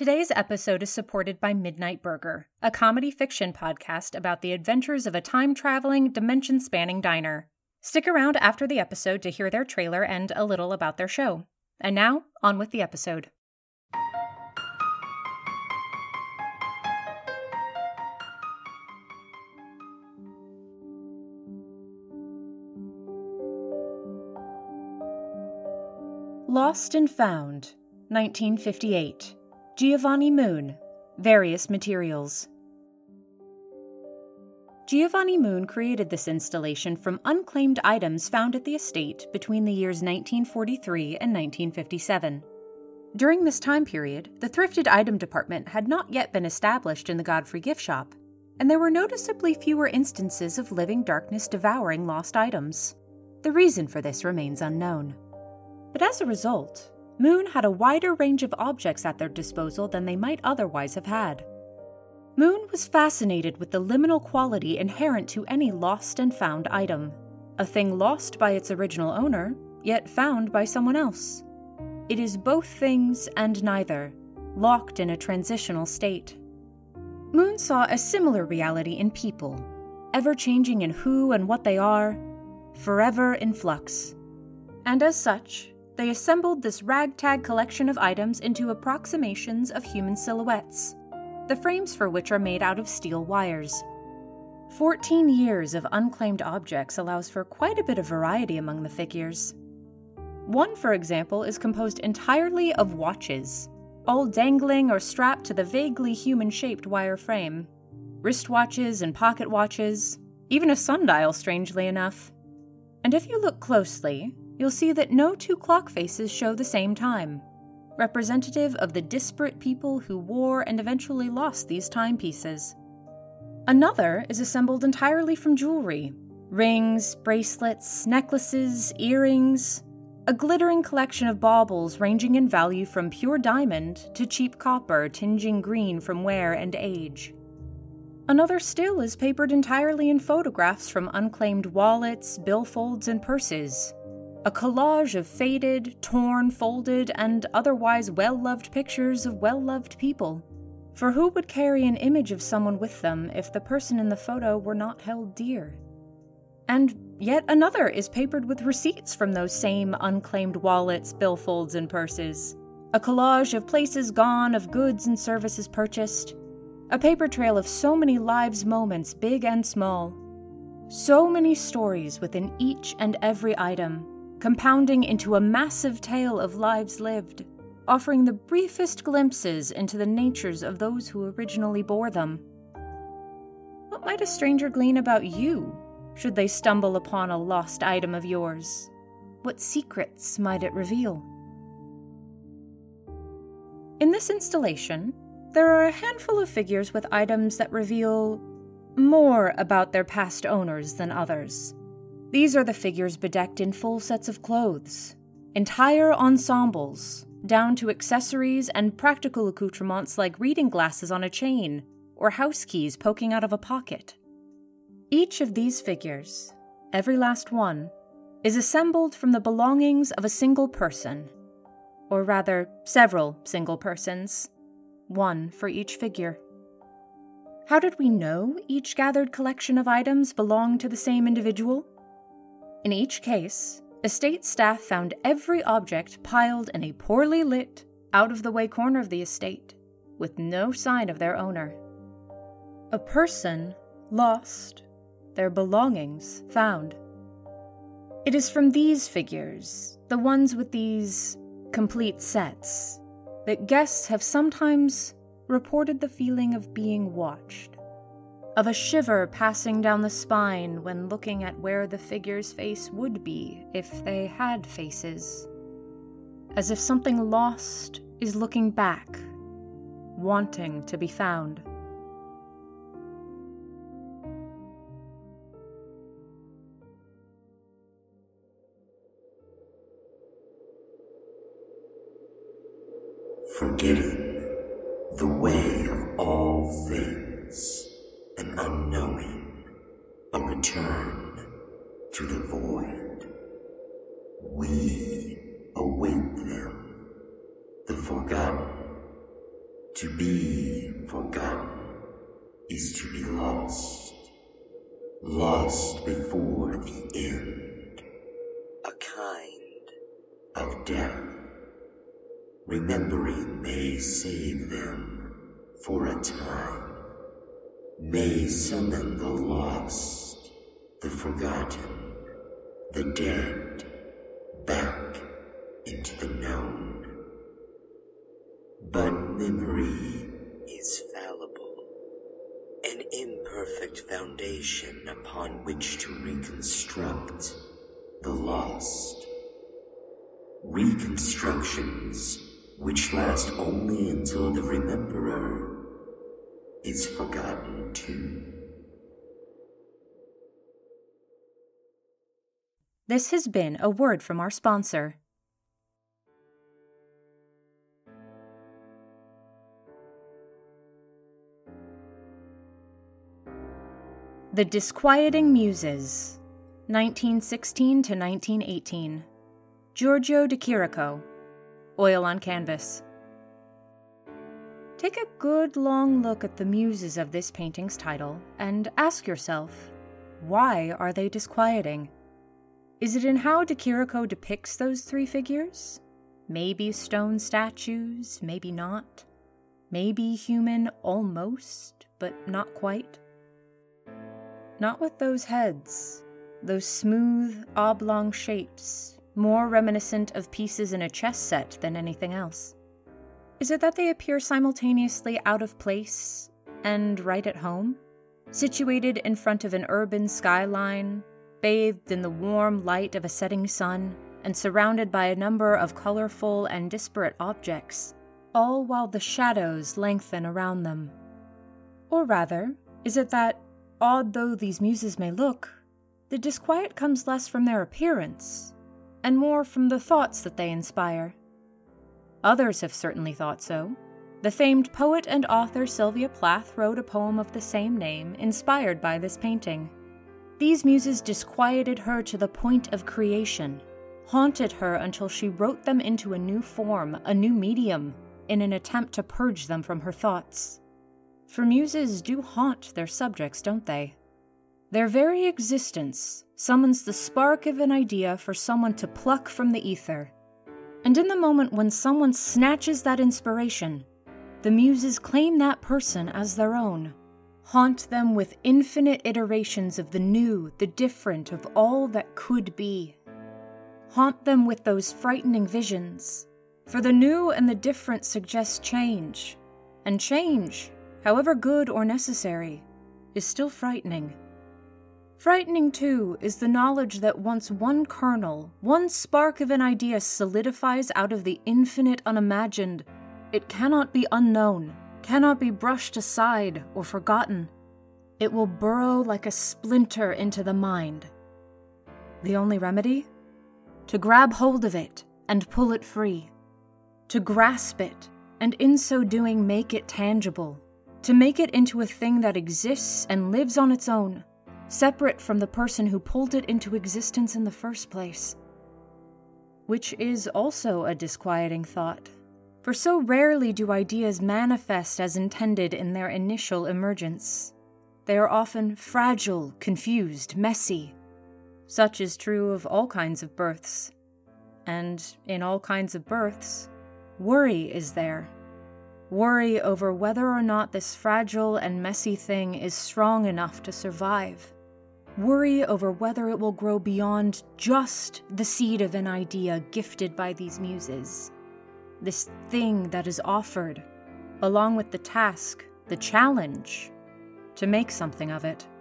Today's episode is supported by Midnight Burger, a comedy fiction podcast about the adventures of a time-traveling, dimension-spanning diner. Stick around after the episode to hear their trailer and a little about their show. And now, on with the episode. Lost and Found, 1958. Giovanni Moon, Various Materials. Giovanni Moon created this installation from unclaimed items found at the estate between the years 1943 and 1957. During this time period, the thrifted item department had not yet been established in the Godfrey gift shop, and there were noticeably fewer instances of living darkness devouring lost items. The reason for this remains unknown. But as a result, Moon had a wider range of objects at their disposal than they might otherwise have had. Moon was fascinated with the liminal quality inherent to any lost and found item, a thing lost by its original owner, yet found by someone else. It is both things and neither, locked in a transitional state. Moon saw a similar reality in people, ever-changing in who and what they are, forever in flux. And as such, they assembled this ragtag collection of items into approximations of human silhouettes, the frames for which are made out of steel wires. 14 years of unclaimed objects allows for quite a bit of variety among the figures. One, for example, is composed entirely of watches, all dangling or strapped to the vaguely human-shaped wire frame. Wristwatches and pocket watches, even a sundial, strangely enough. And if you look closely, you'll see that no two clock faces show the same time, representative of the disparate people who wore and eventually lost these timepieces. Another is assembled entirely from jewelry: rings, bracelets, necklaces, earrings, a glittering collection of baubles ranging in value from pure diamond to cheap copper tinging green from wear and age. Another still is papered entirely in photographs from unclaimed wallets, billfolds, and purses. A collage of faded, torn, folded, and otherwise well-loved pictures of well-loved people. For who would carry an image of someone with them if the person in the photo were not held dear? And yet another is papered with receipts from those same unclaimed wallets, billfolds, and purses. A collage of places gone, of goods and services purchased. A paper trail of so many lives' moments, big and small. So many stories within each and every item, compounding into a massive tale of lives lived, offering the briefest glimpses into the natures of those who originally bore them. What might a stranger glean about you, should they stumble upon a lost item of yours? What secrets might it reveal? In this installation, there are a handful of figures with items that reveal more about their past owners than others. These are the figures bedecked in full sets of clothes, entire ensembles, down to accessories and practical accoutrements like reading glasses on a chain or house keys poking out of a pocket. Each of these figures, every last one, is assembled from the belongings of a single person, or rather, several single persons, one for each figure. How did we know each gathered collection of items belonged to the same individual? In each case, estate staff found every object piled in a poorly lit, out-of-the-way corner of the estate, with no sign of their owner. A person lost, their belongings found. It is from these figures, the ones with these complete sets, that guests have sometimes reported the feeling of being watched, of a shiver passing down the spine when looking at where the figure's face would be if they had faces, as if something lost is looking back, wanting to be found. Forgetting the way of all things, an unknowing, a return to the void. We await them, the forgotten, To be forgotten is to be lost, lost before the end, a kind of death. Remembering may save them for a time, may summon the lost, the forgotten, the dead, back into the known. But memory is fallible, an imperfect foundation upon which to reconstruct the lost. Reconstructions which last only until the rememberer is forgotten too. This has been a word from our sponsor. The Disquieting Muses, 1916 to 1918. Giorgio de Chirico, oil on canvas. Take a good long look at the muses of this painting's title and ask yourself, why are they disquieting? Is it in how de Chirico depicts those three figures? Maybe stone statues, maybe not. Maybe human almost, but not quite. Not with those heads, those smooth, oblong shapes, more reminiscent of pieces in a chess set than anything else. Is it that they appear simultaneously out of place and right at home, situated in front of an urban skyline, bathed in the warm light of a setting sun, and surrounded by a number of colorful and disparate objects, all while the shadows lengthen around them? Or rather, is it that, odd though these muses may look, the disquiet comes less from their appearance, and more from the thoughts that they inspire? Others have certainly thought so. The famed poet and author Sylvia Plath wrote a poem of the same name, inspired by this painting. These muses disquieted her to the point of creation, haunted her until she wrote them into a new form, a new medium, in an attempt to purge them from her thoughts. For muses do haunt their subjects, don't they? Their very existence summons the spark of an idea for someone to pluck from the ether. And in the moment when someone snatches that inspiration, the muses claim that person as their own, haunt them with infinite iterations of the new, the different, of all that could be. Haunt them with those frightening visions, for the new and the different suggest change, and change, however good or necessary, is still frightening. Frightening, too, is the knowledge that once one kernel, one spark of an idea solidifies out of the infinite unimagined, it cannot be unknown, cannot be brushed aside or forgotten. It will burrow like a splinter into the mind. The only remedy? To grab hold of it and pull it free. To grasp it, and in so doing make it tangible. To make it into a thing that exists and lives on its own, separate from the person who pulled it into existence in the first place. Which is also a disquieting thought, for so rarely do ideas manifest as intended in their initial emergence. They are often fragile, confused, messy. Such is true of all kinds of births. And in all kinds of births, worry is there. Worry over whether or not this fragile and messy thing is strong enough to survive. Worry over whether it will grow beyond just the seed of an idea gifted by these muses. This thing that is offered, along with the task, the challenge, to make something of it.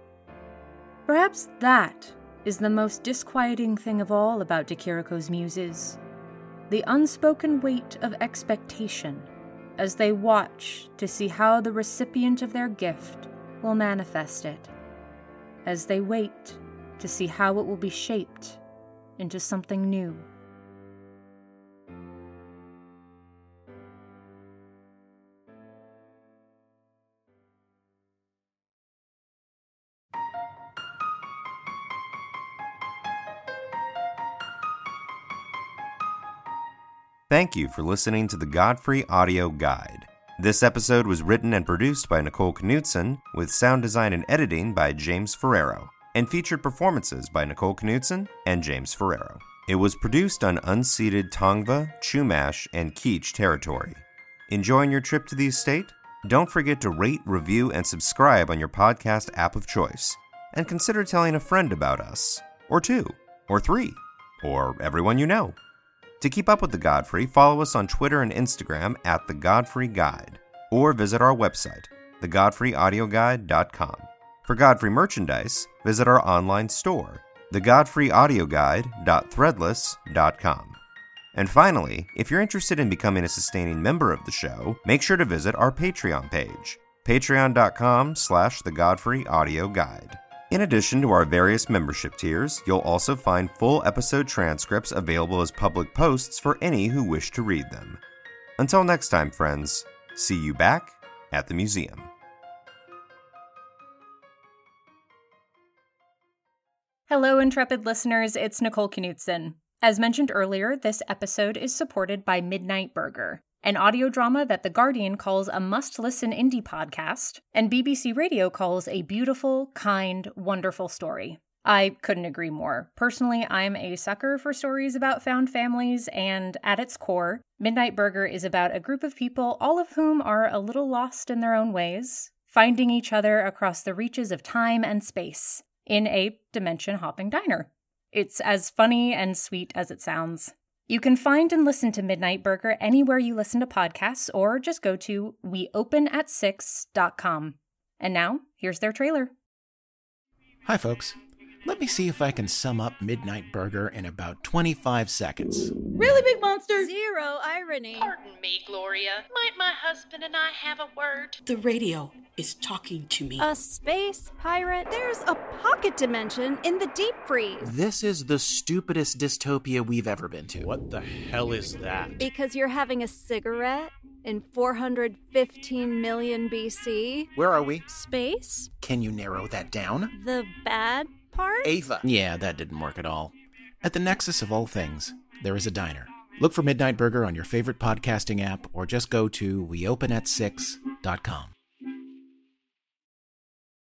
Perhaps that is the most disquieting thing of all about de Chirico's muses. The unspoken weight of expectation as they watch to see how the recipient of their gift will manifest it, as they wait to see how it will be shaped into something new. Thank you for listening to the Godfrey Audio Guide. This episode was written and produced by Nicole Knudsen, with sound design and editing by James Ferrero, and featured performances by Nicole Knudsen and James Ferrero. It was produced on unceded Tongva, Chumash, and Kizh territory. Enjoying your trip to the estate? Don't forget to rate, review, and subscribe on your podcast app of choice. And consider telling a friend about us, or two, or three, or everyone you know. To keep up with The Godfrey, follow us on Twitter and Instagram at The Godfrey Guide, or visit our website, thegodfreyaudioguide.com. For Godfrey merchandise, visit our online store, thegodfreyaudioguide.threadless.com. And finally, if you're interested in becoming a sustaining member of the show, make sure to visit our Patreon page, patreon.com/thegodfreyaudioguide. In addition to our various membership tiers, you'll also find full episode transcripts available as public posts for any who wish to read them. Until next time, friends, see you back at the museum. Hello, intrepid listeners, it's Nicole Knudsen. As mentioned earlier, this episode is supported by Midnight Burger, an audio drama that The Guardian calls a must-listen indie podcast, and BBC Radio calls a beautiful, kind, wonderful story. I couldn't agree more. Personally, I'm a sucker for stories about found families, and at its core, Midnight Burger is about a group of people, all of whom are a little lost in their own ways, finding each other across the reaches of time and space, in a dimension-hopping diner. It's as funny and sweet as it sounds. You can find and listen to Midnight Burger anywhere you listen to podcasts, or just go to weopenat6.com. And now, here's their trailer. Hi, folks. Let me see if I can sum up Midnight Burger in about 25 seconds. Really, big monster? Zero irony. Pardon me, Gloria. Might my husband and I have a word? The radio is talking to me. A space pirate? There's a pocket dimension in the deep freeze. This is the stupidest dystopia we've ever been to. What the hell is that? Because you're having a cigarette in 415 million BC? Where are we? Space? Can you narrow that down? The bad part? Ava. Yeah, that didn't work at all. At the nexus of all things, there is a diner. Look for Midnight Burger on your favorite podcasting app, or just go to weopenat6.com.